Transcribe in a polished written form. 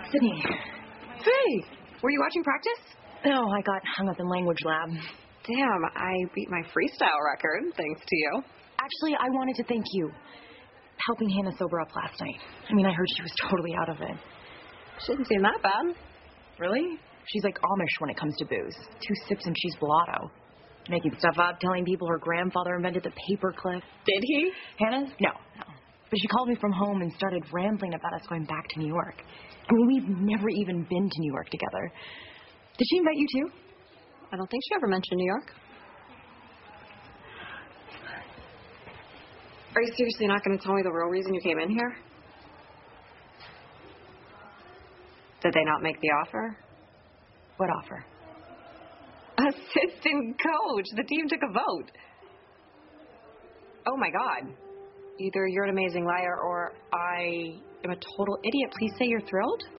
Sydney. Hey, were you watching practice? No, I got hung up in language lab. Damn, I beat my freestyle record, thanks to you. Actually, I wanted to thank you. Helping Hannah sober up last night. I mean, I heard she was totally out of it. She didn't seem that bad. Really? She's like Amish when it comes to booze. 2 sips and she's blotto. Making stuff up, telling people her grandfather invented the paperclip. Did he? Hannah? No. But she called me from home and started rambling about us going back to New York. I mean, we've never even been to New York together. Did she invite you too? I don't think she ever mentioned New York. Are you seriously not going to tell me the real reason you came in here? Did they not make the offer? What offer? Assistant coach. The team took a vote. Oh, my God. Either you're an amazing liar or I am a total idiot. Please say you're thrilled.